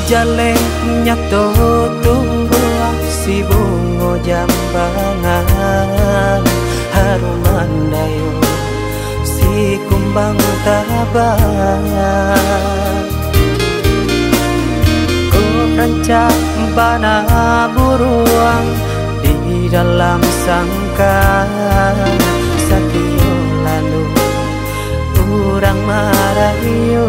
Jalenya to tumbuh si bungo jambangan, haruman dayo si kumbang tabang. Ku rancang bana buruang di dalam sangkar, satyo lalu urang marayo.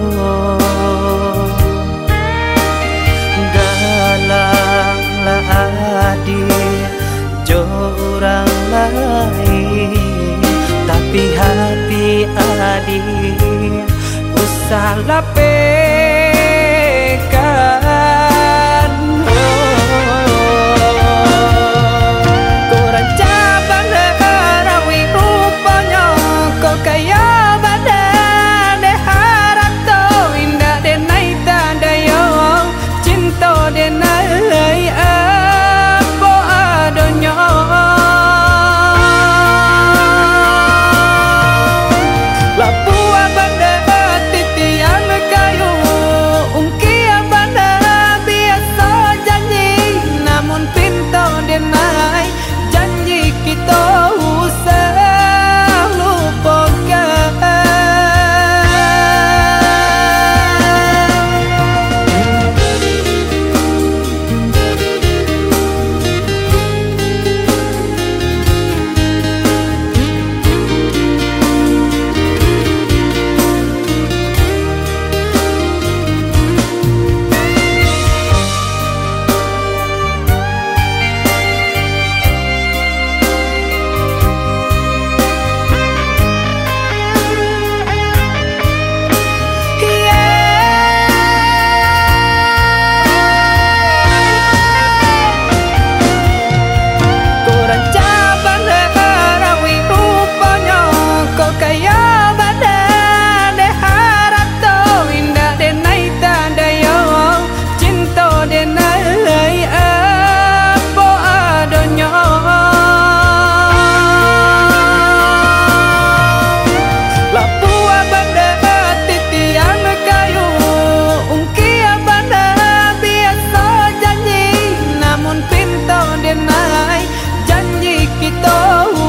Galanglah adik jo orang lain, tapi hati adik usah lapekan. Kurang cabang rawi rupanya kau kaya badan harap to indah denai tandayong cinta denai apa adanya. Lapua banda titian kayu ungkia banda biasa janji, namun pintu denai janji kita usah lupakan. Janji kita